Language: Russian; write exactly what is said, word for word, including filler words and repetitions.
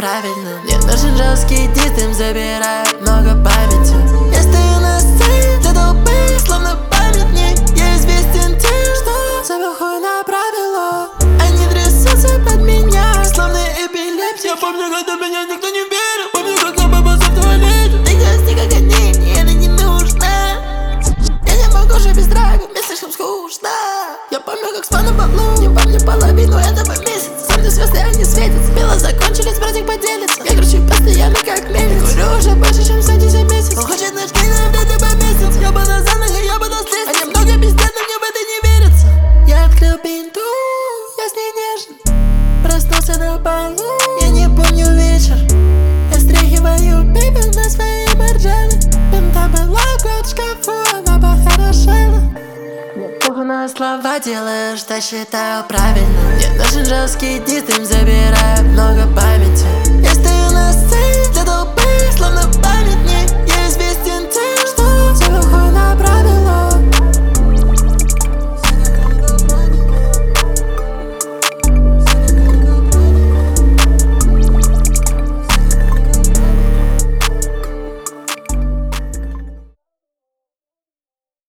правильно. Мне нужен жесткий диск, им забирает много памяти. Я стою на сцене для толпы, словно памятник. Я известен тем, что забил хуй на правила. Они трясутся под меня, словно эпилепсия. Я помню, когда меня никто не верил. Помню, как я побался в туалете. Ты гости, как они, мне это не нужно. Я не могу жить без драк, мне слишком скучно. Я помню, как спал на полу, не помню половину этого месяца. Сам звезды, они светятся. Мило закончились, братик поделится. Я кручу постоянно, как мельница. Курю уже больше, чем сто десять месяцев. Он хочет ночки, но вряд ли поместится. Я бы на занах, я бы на слез. Они много пиздят, но мне в это не верится. Я открыл пинту, я с ней нежен. Проснулся на полу, я не помню вечер. Я стряхиваю пепел на своей марджане. Пинта была год в шкафу, она похорошела. Мне похуй на слова, делаю, что считаю правильно. Мне нужен жесткий диск, им забирает много памяти. Я стою на сцене для толпы, словно памятник. Я известен тем, что забил хуй на правила.